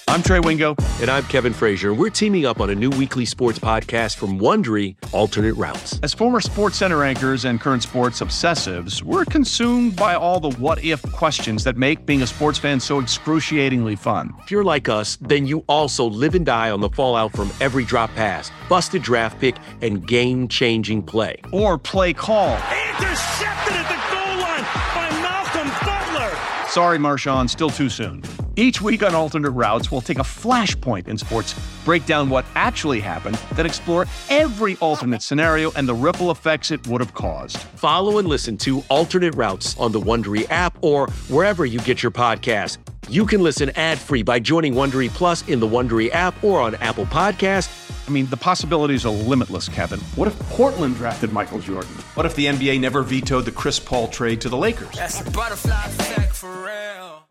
I'm Trey Wingo. And I'm Kevin Frazier. We're teaming up on a new weekly sports podcast from Wondery, Alternate Routes. As former SportsCenter anchors and current sports obsessives, we're consumed by all the what-if questions that make being a sports fan so excruciatingly fun. If you're like us, then you also live and die on the fallout from every drop pass, busted draft pick, and game-changing play. Or play call. Intercepted at the goal line by Malcolm Butler. Sorry, Marshawn, still too soon. Each week on Alternate Routes, we'll take a flashpoint in sports, break down what actually happened, then explore every alternate scenario and the ripple effects it would have caused. Follow and listen to Alternate Routes on the Wondery app or wherever you get your podcasts. You can listen ad-free by joining Wondery Plus in the Wondery app or on Apple Podcasts. I mean, the possibilities are limitless, Kevin. What if Portland drafted Michael Jordan? What if the NBA never vetoed the Chris Paul trade to the Lakers? That's a butterfly effect for real.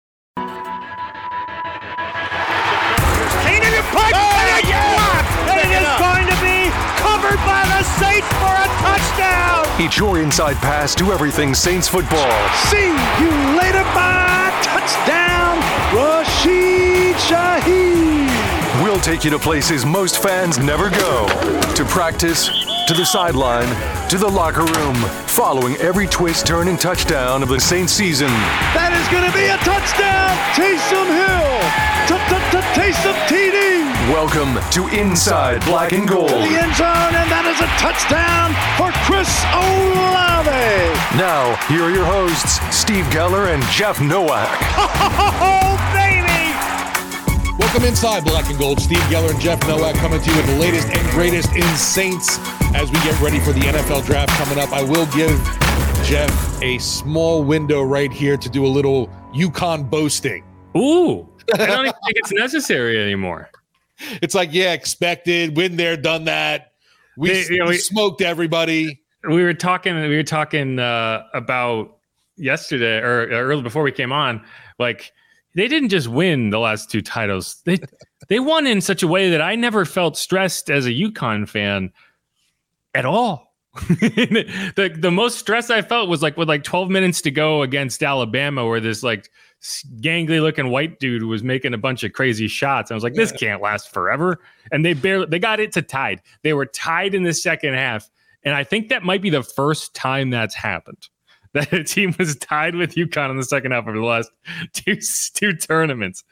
Keenan and Pike, and it's blocked, and it is going to be covered by the Saints for a touchdown. It's your inside pass to everything Saints football. See you later, bye. Touchdown, Rashid Shaheed. We'll take you to places most fans never go. To practice, to the sideline, to the locker room, following every twist, turn, and touchdown of the Saints season. That is going to be a touchdown. Taysom Hill. Taysom TD. Welcome to Inside Black and Gold. The end zone, and that is a touchdown for Chris Olave. Now, here are your hosts, Steve Geller and Jeff Nowak. Oh, baby! Welcome inside Black and Gold. Steve Geller and Jeff Nowak coming to you with the latest and greatest in Saints as we get ready for the NFL draft coming up. I will give Jeff a small window right here to do a little UConn boasting. Ooh, I don't even think it's necessary anymore. It's like, yeah, expected, been there, done that. We smoked everybody. We were talking about yesterday or early before we came on, like, they didn't just win the last two titles. They won in such a way that I never felt stressed as a UConn fan at all. The most stress I felt was like with like 12 minutes to go against Alabama, where this like gangly looking white dude was making a bunch of crazy shots. I was like, this can't last forever. And they got it to tied. They were tied in the second half. And I think that might be the first time that's happened, that a team was tied with UConn in the second half of the last two tournaments.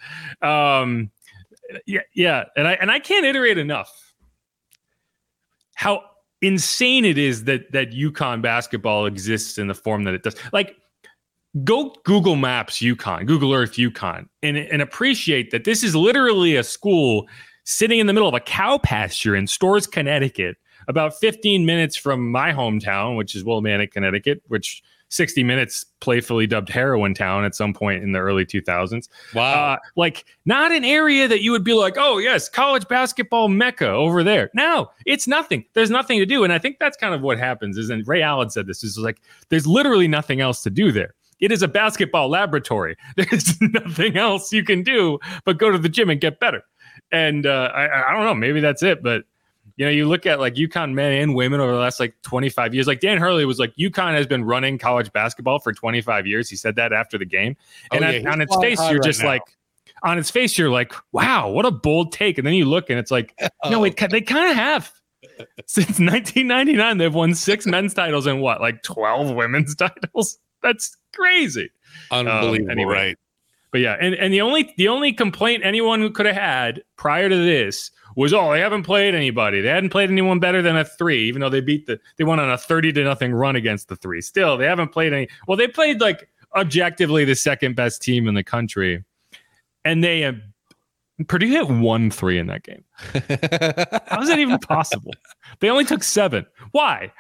Yeah. And I can't iterate enough how insane it is that UConn basketball exists in the form that it does. Like, go Google Maps UConn, Google Earth UConn, and appreciate that this is literally a school sitting in the middle of a cow pasture in Storrs, Connecticut, about 15 minutes from my hometown, which is Willimantic, Connecticut, which 60 Minutes playfully dubbed heroin town at some point in the early 2000s. Wow. Like, not an area that you would be like, oh, yes, college basketball mecca over there. No, it's nothing. There's nothing to do. And I think that's kind of what happens is, and Ray Allen said this, is like, there's literally nothing else to do there. It is a basketball laboratory. There's nothing else you can do but go to the gym and get better. And I don't know, maybe that's it. But, you know, you look at like UConn men and women over the last like 25 years. Like Dan Hurley was like, UConn has been running college basketball for 25 years. He said that after the game. And on its face, you're just like, on its face, you're like, wow, what a bold take. And then you look and it's like, no, they kind of have. Since 1999, they've won 6 men's titles and what, like 12 women's titles? That's crazy. Unbelievable, anyway. right? But yeah, and the only complaint anyone who could have had prior to this was, oh, they haven't played anybody. They hadn't played anyone better than a 3, even though they went on a 30-0 run against the 3. Still, they haven't played any. Well, they played like objectively the second best team in the country, and Purdue hit 1 3 in that game. How is that even possible? They only took 7. Why?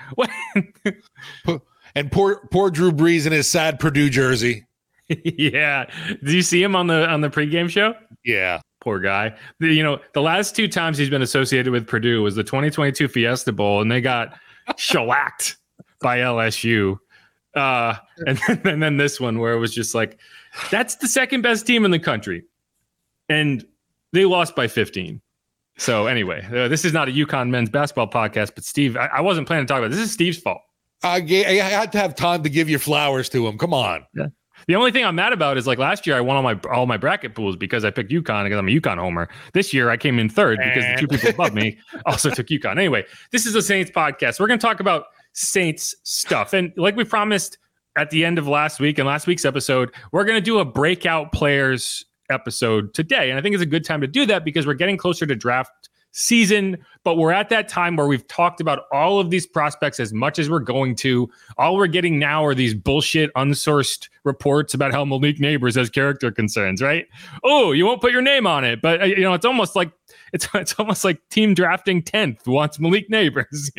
And poor Drew Brees in his sad Purdue jersey. Yeah. Did you see him on the pregame show? Yeah. Poor guy. The last 2 times he's been associated with Purdue was the 2022 Fiesta Bowl, and they got shellacked by LSU. And then this one where it was just like, that's the second best team in the country. And they lost by 15. So anyway, this is not a UConn men's basketball podcast, but Steve, I wasn't planning to talk about it. This is Steve's fault. I had to have time to give your flowers to him. Come on. Yeah. The only thing I'm mad about is like last year I won all my bracket pools because I picked UConn because I'm a UConn homer. This year I came in third because the two people above me also took UConn. Anyway, this is a Saints podcast. We're going to talk about Saints stuff. And like we promised at the end of last week and last week's episode, we're going to do a breakout players episode today. And I think it's a good time to do that because we're getting closer to draft season, but we're at that time where we've talked about all of these prospects as much as we're going to. All we're getting now are these bullshit unsourced reports about how Malik Neighbors has character concerns, right? Oh, you won't put your name on it, but it's almost like it's almost like team drafting 10th wants Malik Neighbors,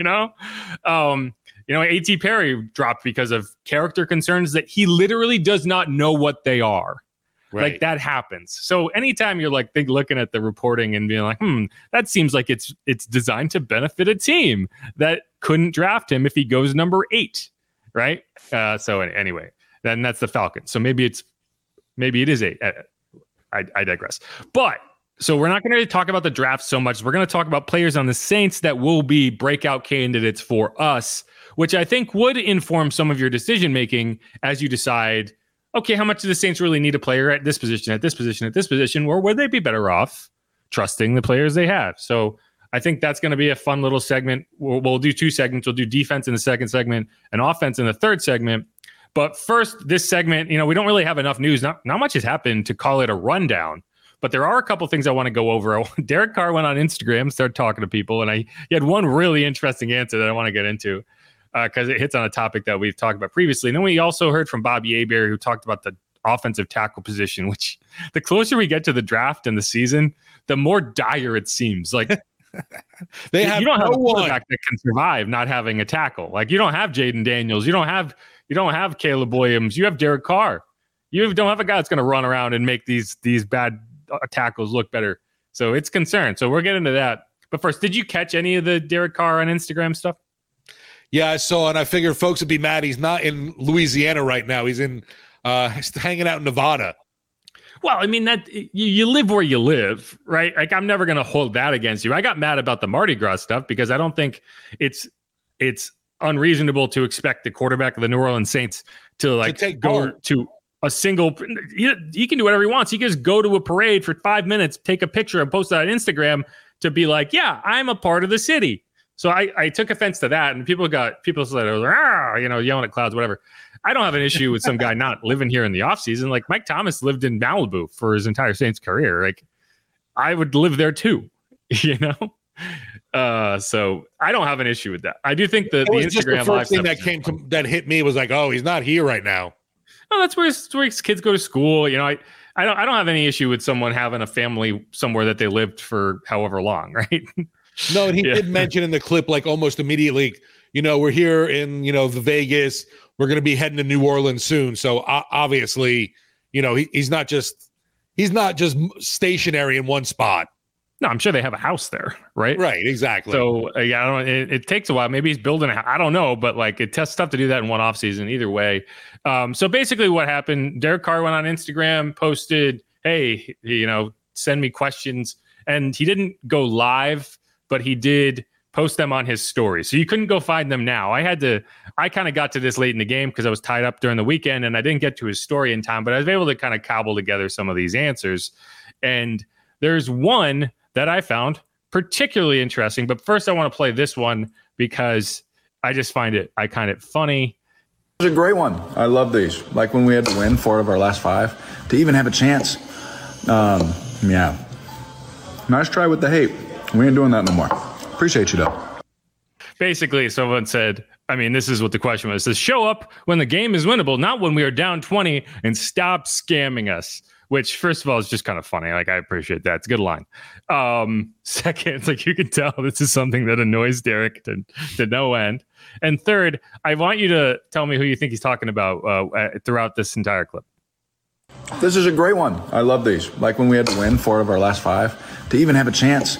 A.T. Perry dropped because of character concerns that he literally does not know what they are. Right. Like that happens. So anytime you're like looking at the reporting and being like, that seems like it's designed to benefit a team that couldn't draft him if he goes number 8, right? So anyway, then that's the Falcons. So maybe it is 8. I digress. But so we're not going to talk about the draft so much. We're going to talk about players on the Saints that will be breakout candidates for us, which I think would inform some of your decision making as you decide, okay, how much do the Saints really need a player at this position, at this position, at this position, or would they be better off trusting the players they have? So I think that's going to be a fun little segment. We'll do 2 segments. We'll do defense in the second segment and offense in the third segment. But first, this segment, we don't really have enough news. Not much has happened to call it a rundown, but there are a couple things I want to go over. Derek Carr went on Instagram, started talking to people, and he had one really interesting answer that I want to get into. Because it hits on a topic that we've talked about previously. And then we also heard from Bobby Hebert, who talked about the offensive tackle position, which the closer we get to the draft and the season, the more dire it seems. Like you don't have a quarterback that can survive not having a tackle. Like you don't have Jaden Daniels. You don't have Caleb Williams. You have Derek Carr. You don't have a guy that's going to run around and make these bad tackles look better. So it's concerned. So we're getting to that. But first, did you catch any of the Derek Carr on Instagram stuff? Yeah, I saw, and I figured folks would be mad. He's not in Louisiana right now. He's in, he's hanging out in Nevada. Well, I mean, that you live where you live, right? Like, I'm never going to hold that against you. I got mad about the Mardi Gras stuff because I don't think it's unreasonable to expect the quarterback of the New Orleans Saints to go to a single. He can do whatever he wants. He can just go to a parade for 5 minutes, take a picture, and post it on Instagram to be like, "Yeah, I'm a part of the city." So I took offense to that, and people said, yelling at clouds, whatever. I don't have an issue with some guy not living here in the offseason. Like Mike Thomas lived in Malibu for his entire Saints career. Like I would live there too, So I don't have an issue with that. I do think the Instagram live thing that hit me was like, oh, he's not here right now. No, that's where his kids go to school. I don't have any issue with someone having a family somewhere that they lived for however long, right? No, and he did mention in the clip, like almost immediately, we're here in, the Vegas. We're going to be heading to New Orleans soon. So obviously, he's not just stationary in one spot. No, I'm sure they have a house there, right? Right, exactly. So I don't know. It takes a while. Maybe he's building I don't know, but like it's tough to do that in one off season either way. So basically what happened, Derek Carr went on Instagram, posted, hey, send me questions. And he didn't go live, but he did post them on his story. So you couldn't go find them now. I kind of got to this late in the game because I was tied up during the weekend and I didn't get to his story in time, but I was able to kind of cobble together some of these answers. And there's one that I found particularly interesting, but first I want to play this one because I just find it funny. It's a great one. I love these. Like when we had to win 4 of our last 5 to even have a chance. Yeah. Nice try with the hate. We ain't doing that no more. Appreciate you, though. Basically, someone said, this is what the question was. It says, show up when the game is winnable, not when we are down 20, and stop scamming us. Which, first of all, is just kind of funny. Like, I appreciate that. It's a good line. Second, it's like you can tell this is something that annoys Derek to no end. And third, I want you to tell me who you think he's talking about throughout this entire clip. This is a great one. I love these. Like when we had to win 4 of our last 5 to even have a chance.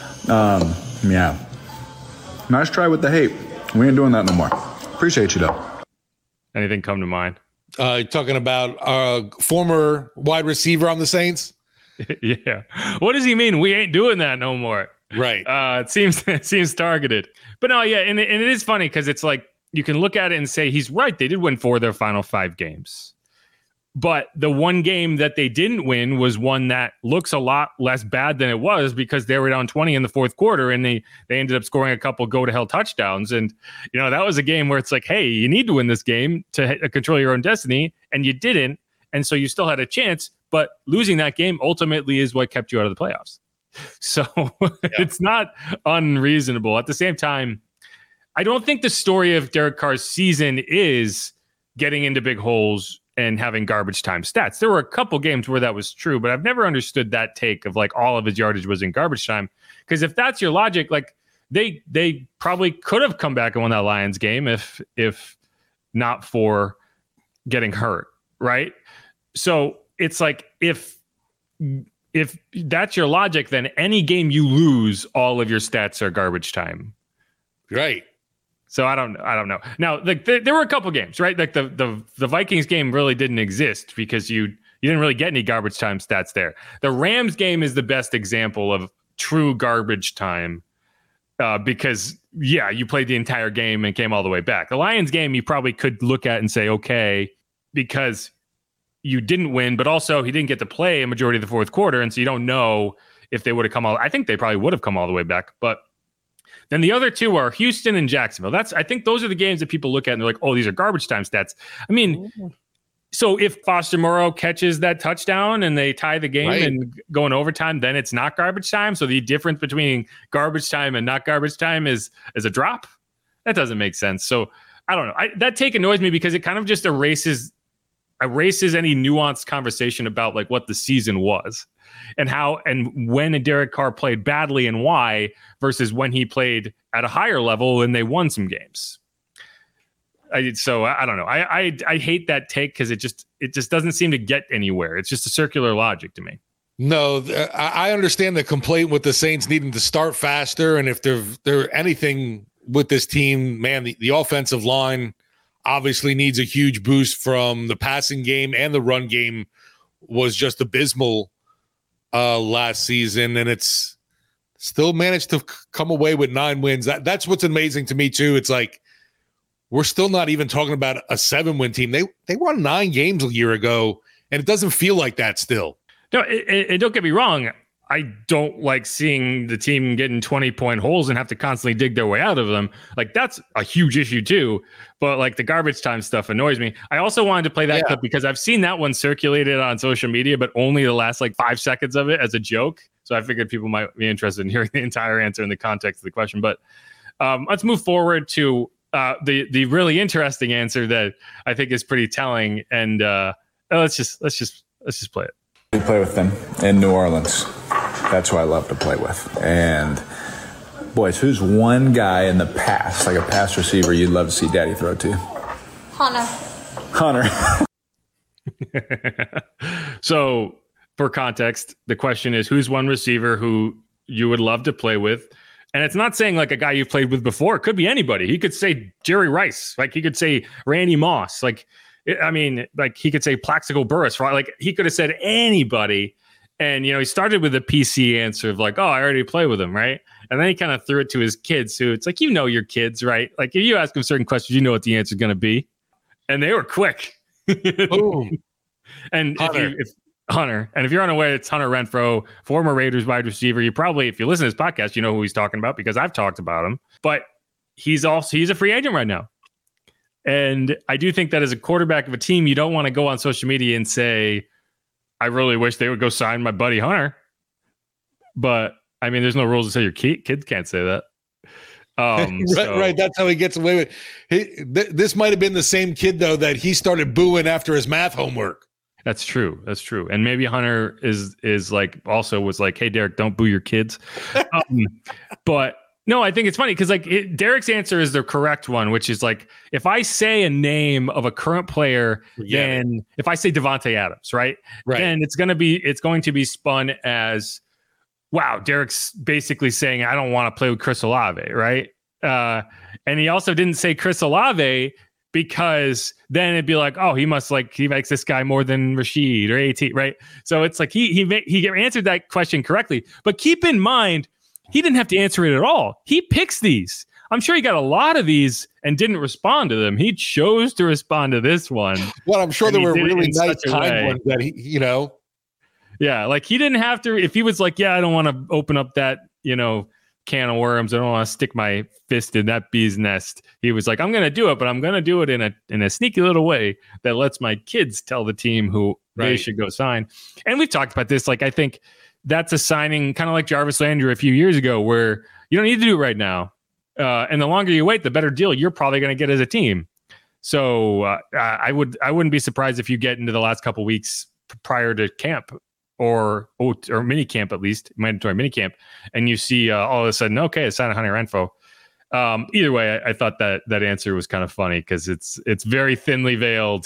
Yeah. Nice try with the hate. We ain't doing that no more. Appreciate you, though. Anything come to mind? Talking about our former wide receiver on the Saints. Yeah. What does he mean? We ain't doing that no more. Right. It seems targeted. But no, yeah, and it is funny because it's like you can look at it and say he's right. They did win 4 of their final 5 games. But the one game that they didn't win was one that looks a lot less bad than it was because they were down 20 in the fourth quarter and they ended up scoring a couple go-to-hell touchdowns. And, that was a game where it's like, hey, you need to win this game to control your own destiny, and you didn't. And so you still had a chance, but losing that game ultimately is what kept you out of the playoffs. So It's not unreasonable. At the same time, I don't think the story of Derek Carr's season is getting into big holes and having garbage time stats. There were a couple games where that was true, but I've never understood that take of like all of his yardage was in garbage time. Because if that's your logic, like they probably could have come back and won that Lions game if not for getting hurt, right? So it's like if that's your logic, then any game you lose, all of your stats are garbage time. Right. So I don't know. Now, like there were a couple games, right? Like the Vikings game really didn't exist because you didn't really get any garbage time stats there. The Rams game is the best example of true garbage time because you played the entire game and came all the way back. The Lions game you probably could look at and say, okay, because you didn't win, but also he didn't get to play a majority of the fourth quarter, and so you don't know if they would have come all. I think they probably would have come all the way back, but. Then the other two are Houston and Jacksonville. I think those are the games that people look at and they're like, oh, these are garbage time stats. I mean, so if Foster Moreau catches that touchdown and they tie the game and go in overtime, then it's not garbage time. So the difference between garbage time and not garbage time is a drop. That doesn't make sense. So I don't know. That take annoys me because it kind of just erases any nuanced conversation about like what the season was. And how and when Derek Carr played badly and why versus when he played at a higher level and they won some games. I don't know. I hate that take because it just doesn't seem to get anywhere. It's just a circular logic to me. No, I understand the complaint with the Saints needing to start faster, and if there anything with this team, man, the offensive line obviously needs a huge boost from the passing game, and the run game was just abysmal last season, and it's still managed to come away with 9 wins. That's what's amazing to me too. It's like we're still not even talking about a 7-win team. They won 9 games a year ago, and it doesn't feel like that still. No, don't get me wrong. I don't like seeing the team get in 20-point holes and have to constantly dig their way out of them. Like that's a huge issue too. But like the garbage time stuff annoys me. I also wanted to play that clip because I've seen that one circulated on social media, but only the last like 5 seconds of it as a joke. So I figured people might be interested in hearing the entire answer in the context of the question. But let's move forward to the really interesting answer that I think is pretty telling. And let's just play it. We play with them in New Orleans. That's who I love to play with. And boys, who's one guy in the past, like a pass receiver, you'd love to see Daddy throw to? Hunter. So, for context, the question is, who's one receiver who you would love to play with? And it's not saying like a guy you've played with before. It could be anybody. He could say Jerry Rice. Like he could say Randy Moss. Like, I mean, like he could say Plaxico Burress. Right? Like he could have said anybody. And, he started with a PC answer of like, oh, I already play with him, right? And then he kind of threw it to his kids who it's like, your kids, right? Like if you ask them certain questions, you know what the answer is going to be. And they were quick. Boom. And Hunter, and if you're unaware, it's Hunter Renfrow, former Raiders wide receiver. You probably, if you listen to this podcast, you know who he's talking about because I've talked about him. But he's a free agent right now. And I do think that as a quarterback of a team, you don't want to go on social media and say, I really wish they would go sign my buddy Hunter. But I mean, there's no rules that say your kids can't say that. Right. That's how he gets away with. This might have been the same kid though that he started booing after his math homework. That's true. And maybe Hunter is like also was like, hey Derek, don't boo your kids. But no, I think it's funny because like Derek's answer is the correct one, which is like if I say a name of a current player, then if I say Devontae Adams, right, then it's going to be spun as, wow, Derek's basically saying I don't want to play with Chris Olave, right? And he also didn't say Chris Olave because then it'd be like, oh, he likes this guy more than Rashid or AT, right? So it's like he answered that question correctly, but keep in mind. He didn't have to answer it at all. He picks these. I'm sure he got a lot of these and didn't respond to them. He chose to respond to this one. Well, I'm sure there were really nice, kind ones that he, Yeah, like he didn't have to. If he was like, yeah, I don't want to open up that, can of worms. I don't want to stick my fist in that bee's nest. He was like, I'm going to do it, but I'm going to do it in a sneaky little way that lets my kids tell the team who they should go sign. And we've talked about this. Like, I think that's a signing kind of like Jarvis Landry a few years ago, where you don't need to do it right now. And the longer you wait, the better deal you're probably going to get as a team. So I wouldn't be surprised if you get into the last couple weeks prior to camp or mini camp, at least mandatory mini camp, and you see all of a sudden, okay, it's signed Hunter Renfroe. Either way, I thought that answer was kind of funny because it's very thinly veiled,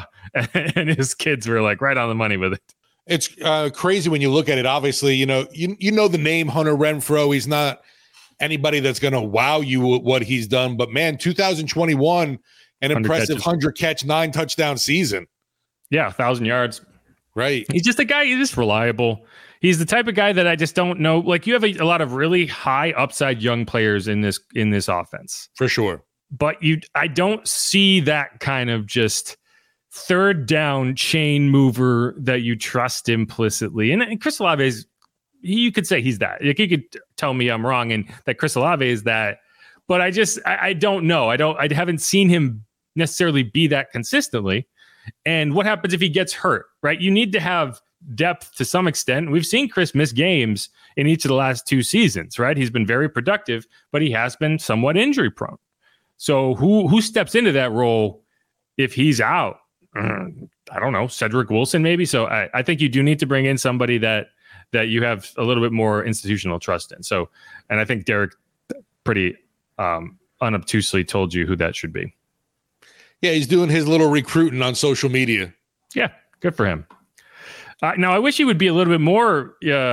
and his kids were like right on the money with it. It's crazy when you look at it. Obviously, you know the name Hunter Renfroe. He's not anybody that's going to wow you with what he's done, but man, 2021, an impressive 100-catch, 9-touchdown season. Yeah, 1,000 yards. Right. He's just a guy. He's just reliable. He's the type of guy that I just don't know. Like, you have a lot of really high upside young players in this offense, for sure. But I don't see that kind of just third down chain mover that you trust implicitly. And Chris Olave you could say he's that. Like, you could tell me I'm wrong and that Chris Olave is that. But I don't know. I haven't seen him necessarily be that consistently. And what happens if he gets hurt, right? You need to have depth to some extent. We've seen Chris miss games in each of the last 2 seasons, right? He's been very productive, but he has been somewhat injury prone. So who steps into that role if he's out? I don't know, Cedric Wilson maybe. So I think you do need to bring in somebody that you have a little bit more institutional trust in. So, and I think Derek pretty unobtusely told you who that should be. Yeah, he's doing his little recruiting on social media. Yeah, good for him. Now, I wish he would be a little bit more,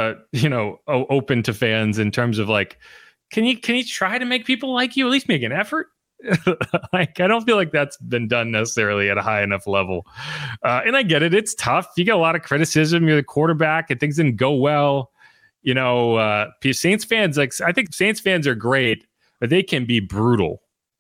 open to fans in terms of like, can you try to make people like you? At least make an effort. Like, I don't feel like that's been done necessarily at a high enough level. And I get it; it's tough. You get a lot of criticism. You're the quarterback, and things didn't go well. Saints fans, I think Saints fans are great, but they can be brutal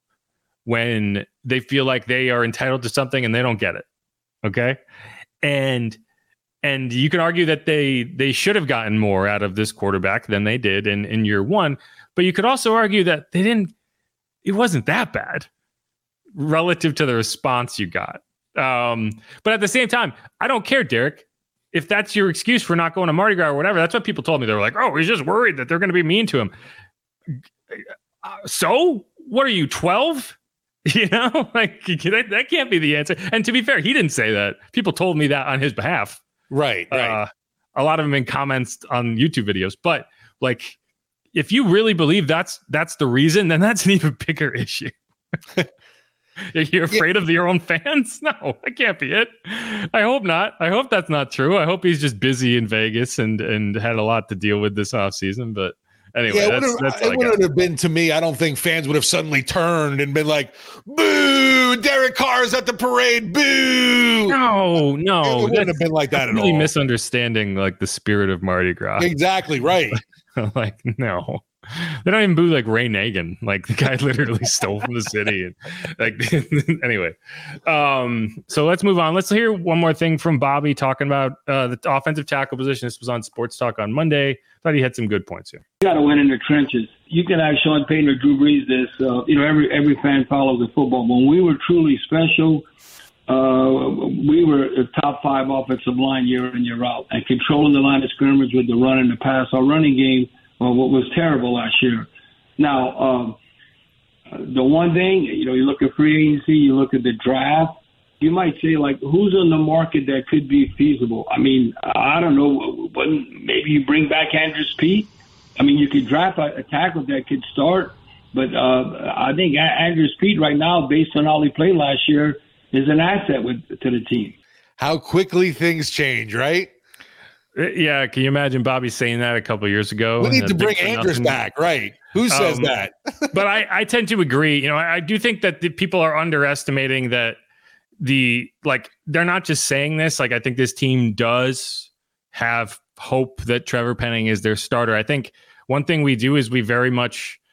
when they feel like they are entitled to something and they don't get it. Okay. And you can argue that they should have gotten more out of this quarterback than they did in year one, but you could also argue that it wasn't that bad relative to the response you got. But at the same time, I don't care, Derek. If that's your excuse for not going to Mardi Gras or whatever, that's what people told me. They were like, oh, he's just worried that they're going to be mean to him. So what are you, 12? That can't be the answer. And to be fair, he didn't say that. People told me that on his behalf. Right. A lot of them in comments on YouTube videos. But like, if you really believe that's the reason, then that's an even bigger issue. You're afraid of your own fans? No, that can't be it. I hope not. I hope that's not true. I hope he's just busy in Vegas and had a lot to deal with this offseason. But anyway, it wouldn't have been to me. I don't think fans would have suddenly turned and been like, boo, Derek Carr's at the parade, boo. No. It wouldn't have been like that at all. Really misunderstanding like the spirit of Mardi Gras. Exactly, right. Like, no. They don't even boo like Ray Nagin. Like, the guy literally stole from the city. And like, anyway. So let's move on. Let's hear one more thing from Bobby talking about the offensive tackle position. This was on Sports Talk on Monday. Thought he had some good points here. You got to win in the trenches. You can ask Sean Payton or Drew Brees this. Every fan follows the football. When we were truly special, we were a top 5 offensive line year in, year out, and controlling the line of scrimmage with the run and the pass. Our running game what was terrible last year. Now, the one thing, you look at free agency, you look at the draft, you might say, like, who's on the market that could be feasible? I mean, I don't know. Maybe you bring back Andrew Peat. I mean, you could draft a tackle that could start, but I think Andrew Peat right now, based on how he played last year, is an asset to the team. How quickly things change, right? Yeah, can you imagine Bobby saying that a couple of years ago? We need to bring Andrews back, right? Who says that? But I tend to agree. I do think that the people are underestimating that they're not just saying this. Like, I think this team does have hope that Trevor Penning is their starter. I think one thing we do is we very much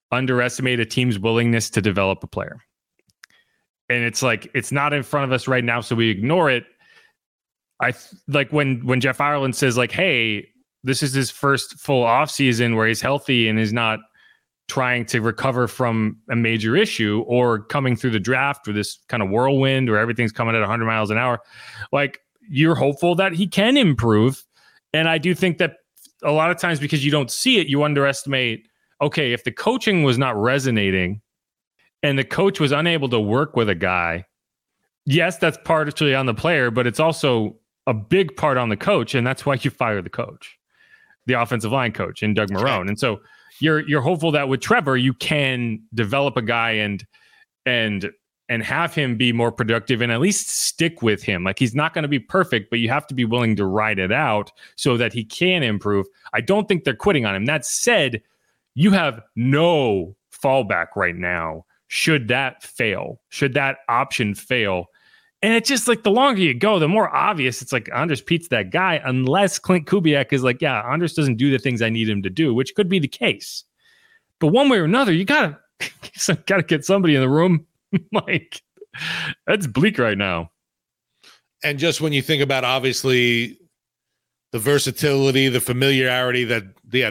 underestimate a team's willingness to develop a player. And it's like, it's not in front of us right now, so we ignore it. Like when Jeff Ireland says like, hey, this is his first full offseason where he's healthy and is not trying to recover from a major issue, or coming through the draft with this kind of whirlwind where everything's coming at 100 miles an hour. Like, you're hopeful that he can improve. And I do think that a lot of times, because you don't see it, you underestimate, okay, if the coaching was not resonating and the coach was unable to work with a guy, yes, that's partially on the player, but it's also a big part on the coach. And that's why you fire the coach, the offensive line coach, and Doug Marrone. And so you're hopeful that with Trevor, you can develop a guy and have him be more productive and at least stick with him. Like, he's not going to be perfect, but you have to be willing to ride it out so that he can improve. I don't think they're quitting on him. That said, you have no fallback right now. Should that fail, should that option fail. And it's just like, the longer you go, the more obvious it's like Andres Pete's that guy, unless Clint Kubiak is like, yeah, Andres doesn't do the things I need him to do, which could be the case. But one way or another, you gotta get somebody in the room. Like, that's bleak right now. And just when you think about, obviously, the versatility, the familiarity that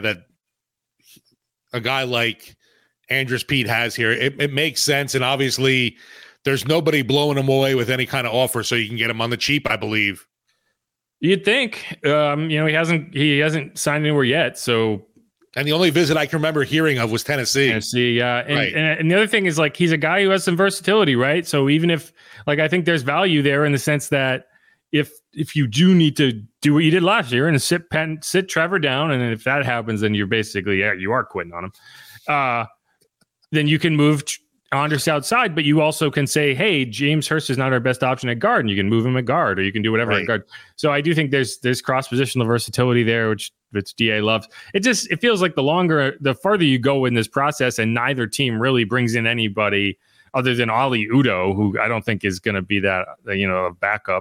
a guy like Andres Pete has here, it makes sense. And obviously, there's nobody blowing him away with any kind of offer, so you can get him on the cheap, I believe. You'd think. He hasn't signed anywhere yet. So, and the only visit I can remember hearing of was Tennessee. Yeah. And the other thing is, like, he's a guy who has some versatility, right? So even if, like, I think there's value there in the sense that if you do need to do what you did last year and sit Trevor down, and if that happens, then you're basically, you are quitting on him. Then you can move Andres outside, but you also can say, hey, James Hurst is not our best option at guard, and you can move him at guard, or you can do whatever at guard. So I do think there's cross-positional versatility there, which DA loves. It feels like the farther you go in this process, and neither team really brings in anybody other than Oli Udoh, who I don't think is going to be that, a backup.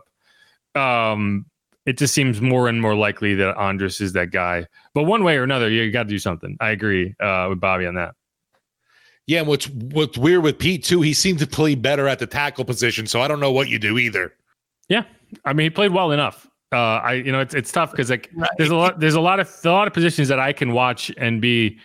It just seems more and more likely that Andres is that guy. But one way or another, you got to do something. I agree with Bobby on that. Yeah, and what's weird with Pete too, he seemed to play better at the tackle position, so I don't know what you do either. Yeah, I mean, he played well enough. It's tough because there's a lot of positions that I can watch and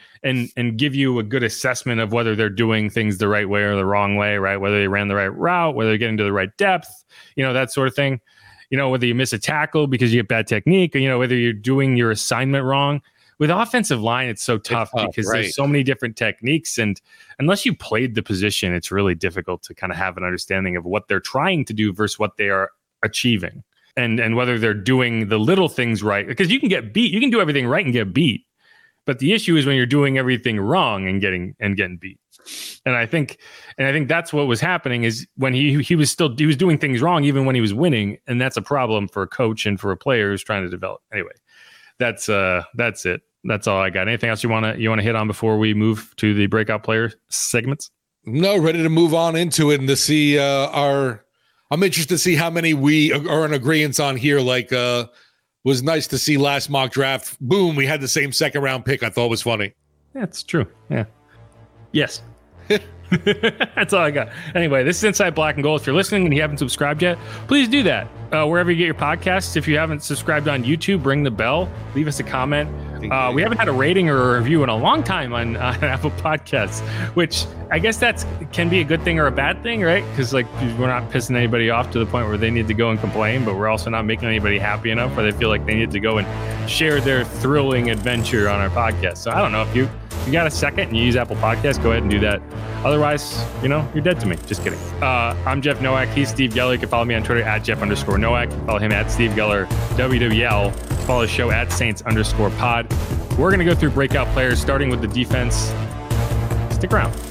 give you a good assessment of whether they're doing things the right way or the wrong way, right? Whether they ran the right route, whether they're getting to the right depth, that sort of thing. Whether you miss a tackle because you get bad technique, or whether you're doing your assignment wrong. With offensive line, it's so tough because there's so many different techniques, and unless you played the position, it's really difficult to kind of have an understanding of what they're trying to do versus what they are achieving, and whether they're doing the little things right. Because you can get beat, you can do everything right and get beat, but the issue is when you're doing everything wrong and getting beat. And I think that's what was happening is when he was doing things wrong even when he was winning, and that's a problem for a coach and for a player who's trying to develop. Anyway, that's it. That's all I got. Anything else you want to hit on before we move to the breakout player segments? No, ready to move on into it and to see I'm interested to see how many we are in agreement on here. Like, was nice to see last mock draft. Boom, we had the same second round pick. I thought was funny. Yeah, it's true. Yeah. Yes. That's all I got. Anyway, this is Inside Black and Gold. If you're listening and you haven't subscribed yet, please do that. Wherever you get your podcasts. If you haven't subscribed on YouTube, ring the bell. Leave us a comment. We haven't had a rating or a review in a long time on Apple Podcasts, which I guess can be a good thing or a bad thing, right? Because we're not pissing anybody off to the point where they need to go and complain, but we're also not making anybody happy enough where they feel like they need to go and share their thrilling adventure on our podcast. So I don't know if you got a second and you use Apple Podcasts, go ahead and do that. Otherwise, you're dead to me. Just kidding. I'm Jeff Nowak. He's Steve Geller. You can follow me on Twitter at Jeff_Nowak. Follow him at Steve Geller WWL. Follow the show at Saints_pod. We're going to go through breakout players, starting with the defense. Stick around.